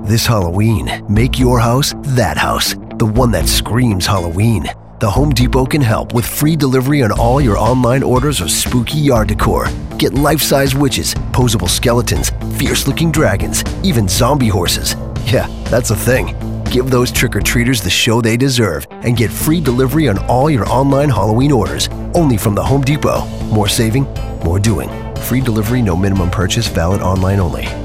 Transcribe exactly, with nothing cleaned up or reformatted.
This Halloween, make your house that house, the one that screams Halloween. The Home Depot can help with free delivery on all your online orders of spooky yard decor. Get life-size witches, posable skeletons, fierce-looking dragons, even zombie horses. Yeah, that's a thing. Give those trick-or-treaters the show they deserve and get free delivery on all your online Halloween orders, only from the Home Depot. More saving, more doing. Free delivery, no minimum purchase, valid online only.